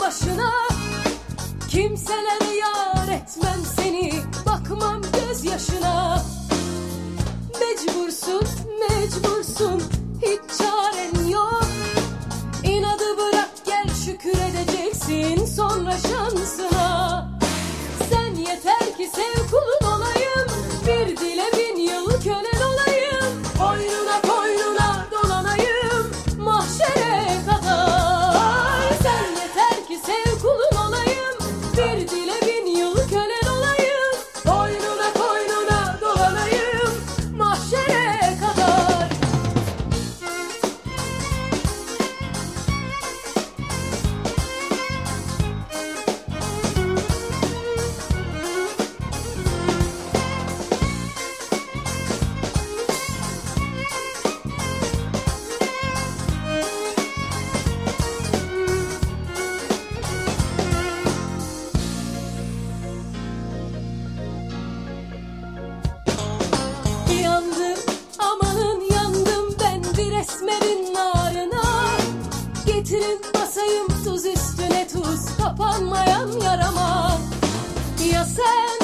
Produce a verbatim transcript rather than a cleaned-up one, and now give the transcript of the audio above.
başına. Kimselere yar etmem seni, bakmam gözyaşına. Mecbursun, mecbursun, hiç çaren yok. İnadı bırak, gel şükür edeceksin sonra şansına. Sen yeter ki sev, kulun olayım, bir dile bin yıl kölen olayım. Koynuna koynuna dolanayım mahşere kadar. Sen yeter ki sev, kulun olayım, bir dile bin yıl kölen olayım. Koynuna koynuna dolanayım mahşere kadar. Yandım, amanın yandım ben bir esmerin narına. Getirin basayım tuz üstüne tuz, kapanmayan yarama. Ya sen